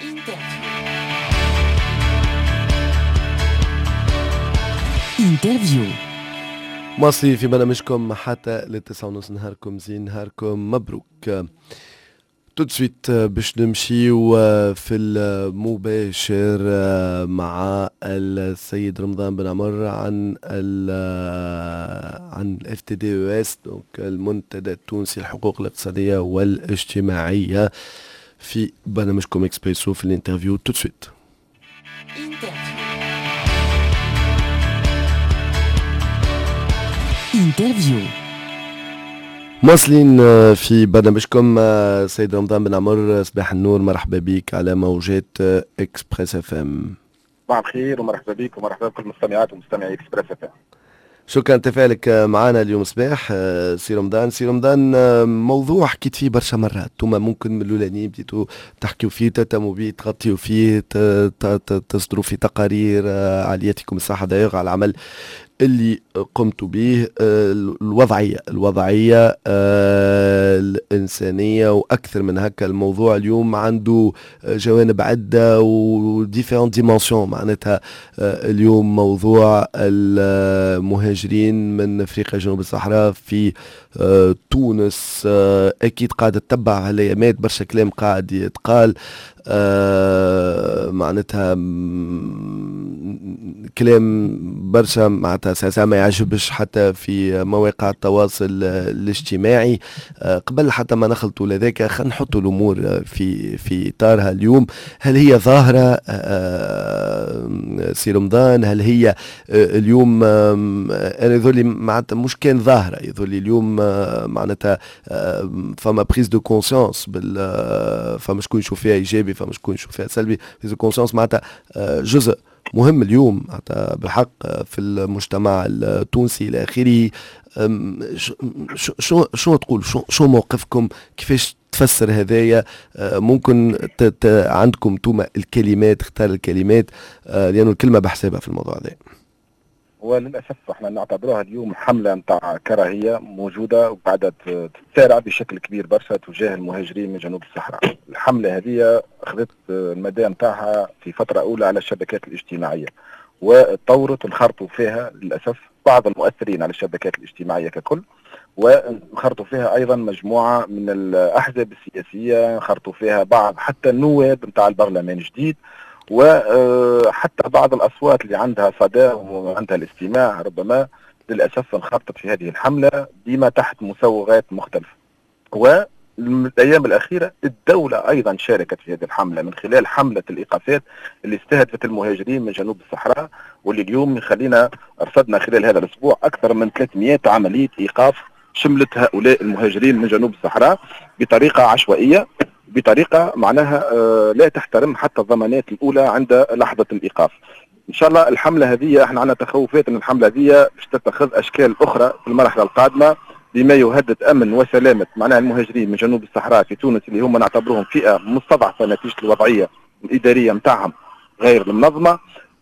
انترفيو مصري في برنامجكم حتى ل9:30. نهاركم زين، نهاركم مبروك. tout de suite باش نمشيو في المباشر مع السيد رمضان بن عمر عن FTDES، دونك المنتدى التونسي للحقوق الاقتصادية والاجتماعية، في برنامجكم اكسبريسو في الانترفيو. tout de suite. انترفيو مواصلين في برنامجكم سيد رمضان بن عمر. صباح النور، مرحبا بك على موجات اكسبريس اف ام. صباح الخير ومرحبا بك ومرحبا بكل المستمعات ومستمعي اكسبريس اف ام. شكرا تفاعلك معنا اليوم صباح. سي رمضان، موضوع حكيت فيه برشا مرات، انتوما ممكن من الاولانيين بديتوا تحكيوا فيه، تهتموا به، تغطيوا فيه، تصدروا في تقارير عالياتكم الصحة دايغ على العمل اللي قمت به. الوضعية الإنسانية وأكثر من هكا. الموضوع اليوم عنده جوانب عدة و different dimensions. معناتها اليوم موضوع المهاجرين من أفريقيا جنوب الصحراء في تونس، أكيد قاعدة تتبع هالأيامات، برشا كلام قاعد يتقال، معناتها كلام برشا معناتها ساسا ما يعجبش حتى في مواقع التواصل الاجتماعي. قبل حتى ما نخلطوا لذاك، خلينا نحطوا الامور في اطارها اليوم. هل هي ظاهره سي رمضان؟ هل هي اليوم انا يظل معناتها مش كان ظاهره، يظل اليوم معناتها فما بريز دو كونسيونس فما شكون يشوف فيها ايجابي، فما شكون يشوف فيها سلبي. بريز دو كونسيونس معناتها جزء مهم اليوم بالحق في المجتمع التونسي الى اخره. شو تقول، شو موقفكم، كيفاش تفسر هذايا؟ ممكن عندكم توما الكلمات، اختار الكلمات لانه الكلمه بحسابها في الموضوع هذا. وللاسف احنا نعتبروها اليوم حمله نتاع كراهيه موجوده وقاعده تتسارع بشكل كبير برشا تجاه المهاجرين من جنوب الصحراء. الحمله هذه اخذت المدى نتاعها في فتره اولى على الشبكات الاجتماعيه، وتطورت ونخرطوا فيها للاسف بعض المؤثرين على الشبكات الاجتماعيه ككل، ونخرطوا فيها ايضا مجموعه من الاحزاب السياسيه، نخرطوا فيها بعض حتى النواب نتاع البرلمان الجديد، وحتى بعض الأصوات اللي عندها صدى وعندها الاستماع ربما للأسف انخرطت في هذه الحملة ديما تحت مسوغات مختلفة. والأيام الأخيرة الدولة أيضا شاركت في هذه الحملة من خلال حملة الإيقافات اللي استهدفت المهاجرين من جنوب الصحراء، واللي اليوم خلينا رصدنا خلال هذا الأسبوع أكثر من 300 عملية إيقاف شملت هؤلاء المهاجرين من جنوب الصحراء بطريقة عشوائية، بطريقة معناها لا تحترم حتى الضمانات الأولى عند لحظة الإيقاف. إن شاء الله الحملة هذه احنا عندنا تخوفات أن الحملة هذه باش تتخذ أشكال أخرى في المرحلة القادمة بما يهدد أمن وسلامة معناها المهاجرين من جنوب الصحراء في تونس، اللي هم نعتبرهم فئة مستضعفة نتيجة الوضعية الإدارية متاعهم غير المنظمة.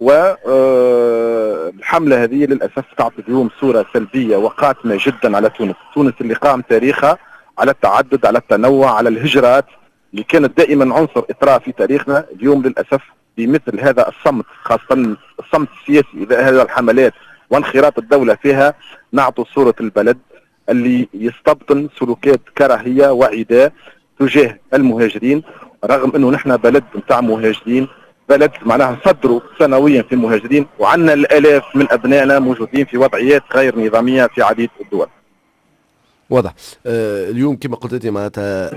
والحملة هذه للأسف تعطي اليوم صورة سلبية وقاتمة جدا على تونس اللي قام تاريخها على التعدد، على التنوع، على الهجرات اللي كانت دائما عنصر إطراء في تاريخنا. اليوم للأسف بمثل هذا الصمت، خاصة الصمت السياسي إذا هذه الحملات وانخراط الدولة فيها، نعطوا صورة البلد اللي يستبطن سلوكات كراهية وعداء تجاه المهاجرين، رغم أنه نحن بلد متاع مهاجرين، بلد معناها صدروا سنويا في المهاجرين، وعندنا الآلاف من أبنائنا موجودين في وضعيات غير نظامية في عديد الدول. واضح. اليوم كما قلت لي معناتها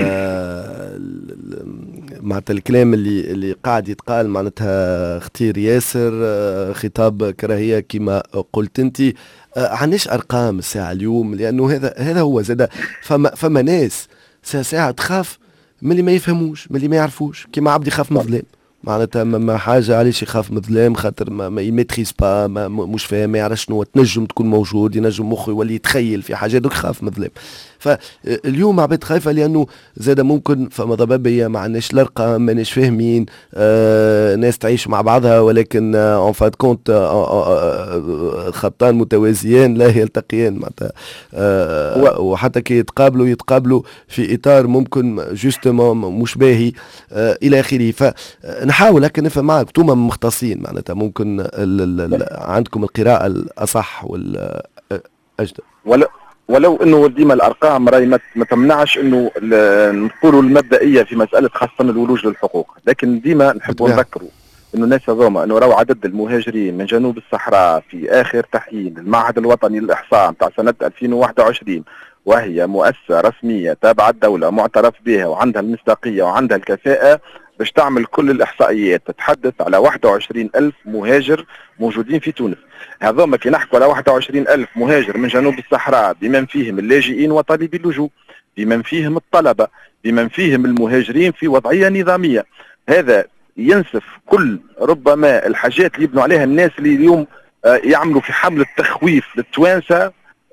معناتها الكلام اللي قاعد يتقال معناتها اختير ياسر، خطاب كراهية كما قلت انت. عناش ارقام الساعة اليوم؟ لانه هذا هو زاد فما ناس ساعة تخاف من اللي ما يفهموش، من اللي ما يعرفوش، كما عبد يخاف من الظلام. معناتها ما حاجه علاش يخاف من الظلام، خاطر ما يميتريز با، مش فاهم، ما يعرفش شنو تنجم تكون موجود، ينجم مخه يولي يتخيل في حاجه، دوك خاف من الظلام. فاليوم عباد خايفه لانه زاد ممكن فما ضبابيه ما عندناش الارقام ماناش فاهمين، ناس تعيش مع بعضها ولكن اون فاد كونت خطان متوازيان لا يلتقيان معناتها، وحتى كي يتقابلوا في اطار ممكن جوستومون مش باهي الى اخره. فنحاول هكا نفهم معك، انتم مختصين معناتها ممكن عندكم القراءه الاصح والاجدى. ولو انه ديما الارقام راهي ما تمنعش انه نقولوا المبدئيه في مساله خاصه الولوج للحقوق، لكن ديما نحبوا نذكروا انه الناس هذوما انه راهو عدد المهاجرين من جنوب الصحراء في اخر تحيين المعهد الوطني للاحصاء نتاع سنه 2021، وهي مؤسسه رسميه تابعه الدوله معترف بها وعندها المصداقيه وعندها الكفاءه باش تعمل كل الاحصائيات، تتحدث على 21,000 مهاجر موجودين في تونس. هذوما كي نحكوا على 21,000 مهاجر من جنوب الصحراء بمن فيهم اللاجئين وطالبي اللجوء، بمن فيهم الطلبه، بمن فيهم المهاجرين في وضعيه نظاميه. هذا ينسف كل ربما الحاجات اللي يبنوا عليها الناس اللي اليوم يعملوا في حمله تخويف للتوانسه،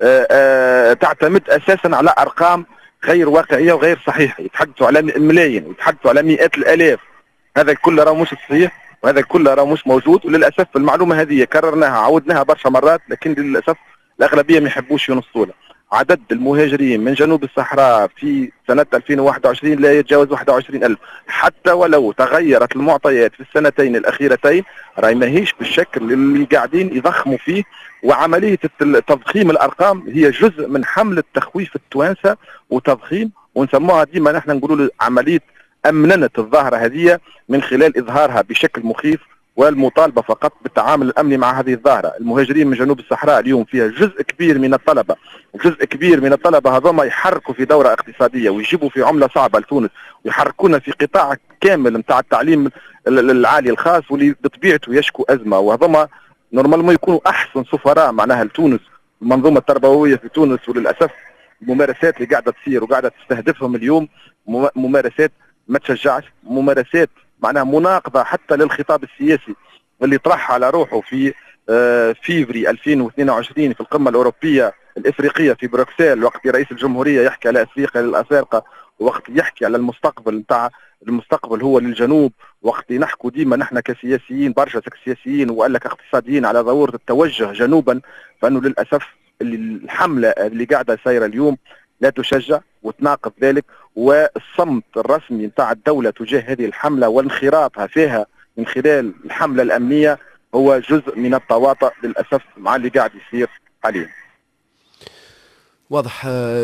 تعتمد اساسا على ارقام غير واقعيه وغير صحيحه، يتحدثوا على ملايين ويتحدثوا على مئات الالاف. هذا كله راه مش صحيح وهذا كله راه مش موجود، وللاسف المعلومه هذه كررناها عودناها برشا مرات، لكن للاسف الاغلبيه ما يحبوش ينصوا لها. عدد المهاجرين من جنوب الصحراء في سنه 2021 لا يتجاوز 21,000، حتى ولو تغيرت المعطيات في السنتين الاخيرتين راهي ماهيش بالشكل اللي قاعدين يضخموا فيه. وعمليه تضخيم الارقام هي جزء من حمله تخويف التوانسه وتضخيم، ونسموها ديما نحن نقولوا عمليه امننه الظاهره هذه من خلال اظهارها بشكل مخيف والمطالبه فقط بالتعامل الامني مع هذه الظاهره. المهاجرين من جنوب الصحراء اليوم فيها جزء كبير من الطلبه، وجزء كبير من الطلبه هذوما يحركوا في دوره اقتصاديه ويجيبوا في عمله صعبه لتونس، ويحركونا في قطاع كامل نتاع التعليم العالي الخاص واللي بطبيعته يشكو ازمه. وهذوما نورمالمون يكونوا احسن سفراء معناها لتونس، المنظومه التربويه في تونس. وللاسف الممارسات اللي قاعده تصير وقاعده تستهدفهم اليوم ممارسات ما تشجعش، ممارسات معناها مناقضه حتى للخطاب السياسي اللي طرح على روحه في فيفري 2022 في القمه الاوروبيه الافريقيه في بروكسل، وقت رئيس الجمهوريه يحكي على افريقيا للافارقه، وقت يحكي على المستقبل نتاع المستقبل هو للجنوب، وقت نحكوا ديما نحن كسياسيين برشا سياسيين وقال لك اقتصاديين على ضروره التوجه جنوبا. فانه للاسف الحمله اللي قاعده سايره اليوم لا تشجع وتناقض ذلك، والصمت الرسمي نتاع الدولة تجاه هذه الحملة وانخراطها فيها من خلال الحملة الأمنية هو جزء من التواطؤ للأسف مع اللي قاعد يصير حاليا. واضح.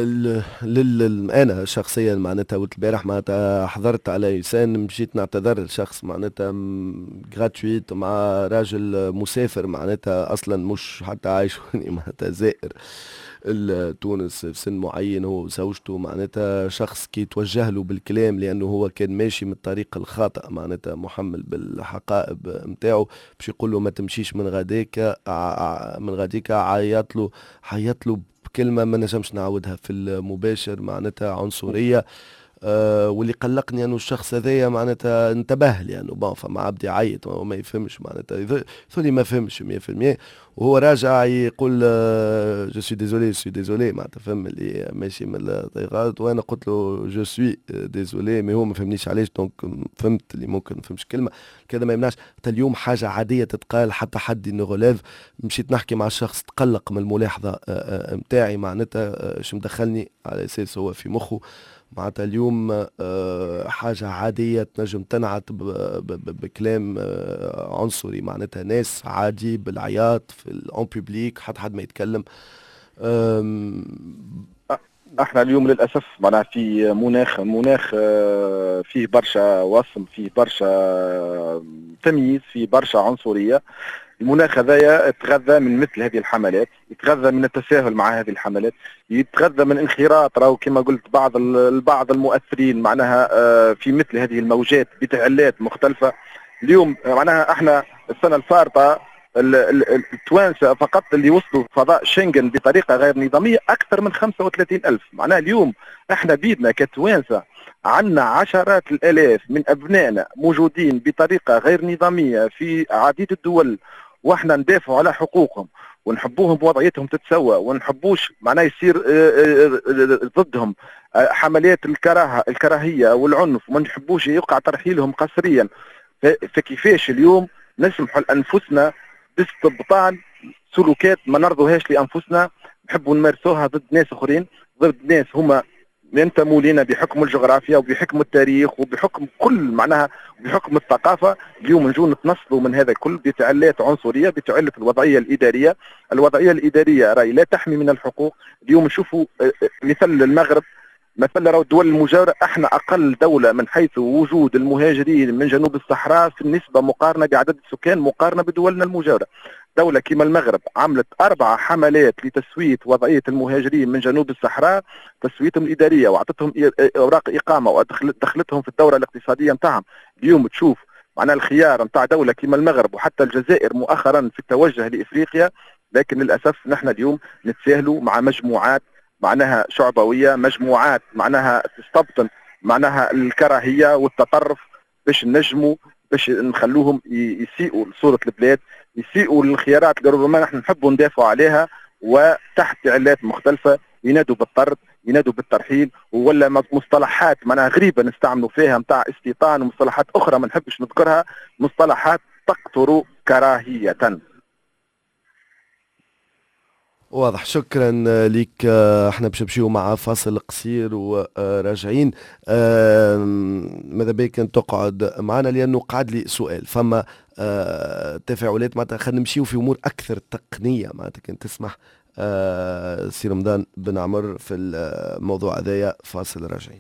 انا شخصيا معناتها البارح معناتها حضرت على يسان، مشيت نعتذر لشخص معناتها غراتويت مع راجل مسافر معناتها اصلا مش حتى عايش معناتها زائر تونس في سن معين، هو وزوجته معناتها شخص كي توجه له بالكلام لانه هو كان ماشي من الطريق الخاطئ معناتها محمل بالحقائب نتاعو، باش يقول له ما تمشيش من غاديك عيط له كلمة ما نجمش نعاودها في المباشر معناتها عنصرية. واللي قلقني انه الشخص هذايا معناتها انتبه لانه بون فما عبد يعيط وما يفهمش معناتها ثاني ما فهمش 100%، وهو راجع يقول جو سوي ديزولي معناتها فهم اللي ماشي من الطريقات، وانا قلت له جو سوي ديزولي مي هو ما فهمنيش علاش، دونك فهمت اللي ممكن ما فهمش كلمه كذا ما يمنعش. حتى اليوم حاجه عاديه تتقال، حتى حد نغلاف مشيت نحكي مع الشخص تقلق من الملاحظه متاعي معناتها اش مدخلني على اساس هو في مخه معناتها اليوم حاجة عادية تنجم تنعت بكلام عنصري معناتها ناس عادي بالعياط في الان بوبليك حتى حد ما يتكلم. احنا اليوم للاسف معناها في مناخ فيه برشا وصم، فيه برشا تمييز، فيه برشا عنصرية. المناخ هذايا يتغذى من مثل هذه الحملات، يتغذى من التساهل مع هذه الحملات، يتغذى من انخراط راهو كما قلت بعض المؤثرين معناها في مثل هذه الموجات بتعلات مختلفة. اليوم معناها احنا السنة الفارطة التوانسة فقط اللي وصلوا فضاء شنغن بطريقة غير نظامية أكثر من 35,000. معناها اليوم احنا بيدنا كتوانسة عندنا عشرات الآلاف من أبنائنا موجودين بطريقة غير نظامية في عديد الدول، واحنا ندافعوا على حقوقهم ونحبوهم بوضعيتهم تتسوى، ونحبوش معناه يصير ضدهم حملات الكراهيه والعنف، وما نحبوش يقع ترحيلهم قسريا. فكيفاش اليوم نسمحوا لانفسنا باستبطان سلوكات ما نرضوهاش لانفسنا، نحبوا نمارسوها ضد ناس اخرين، ضد ناس هما ينتموا لنا بحكم الجغرافيا وبحكم التاريخ وبحكم كل معناها وبحكم الثقافه. اليوم نجون نتنصلوا من هذا الكل بفعالات عنصريه، بتؤلف الوضعيه الاداريه. الوضعيه الاداريه راهي لا تحمي من الحقوق. اليوم نشوفوا مثل المغرب، مثلا الدول المجاورة، احنا اقل دولة من حيث وجود المهاجرين من جنوب الصحراء في النسبة مقارنة بعدد السكان مقارنة بدولنا المجاورة. دولة كما المغرب عملت 4 حملات لتسوية وضعية المهاجرين من جنوب الصحراء، تسويتهم الإدارية، وأعطتهم أوراق إقامة ودخلتهم في الدورة الاقتصادية نتاعهم. اليوم تشوف معناها الخيار نتاع دولة كما المغرب وحتى الجزائر مؤخرا في التوجه لإفريقيا، لكن للأسف نحن اليوم نتساهلوا مع مجموعات معناها شعبوية، مجموعات معناها تستبطن معناها الكراهية والتطرف، باش نجموا باش نخلوهم يسيئوا لصورة البلاد، يسيئوا للخيارات اللي ربما نحن نحبوا ندافعوا عليها، وتحت علات مختلفة ينادوا بالطرد، ينادوا بالترحيل، ولا مصطلحات معناها غريبة نستعملوا فيها نتاع استيطان، ومصطلحات أخرى ما نحبش نذكرها، مصطلحات تقطر كراهية. واضح. شكرا لك. احنا باش نمشيو مع فاصل قصير وراجعين. ماذا بيك ان تقعد معنا لانه قعد لي سؤال. فما تفاعلات معناتها خلينا نمشيو في امور اكثر تقنيه معناتها كان تسمح. سي رمضان بن عمر في الموضوع هذايا. فاصل راجعين.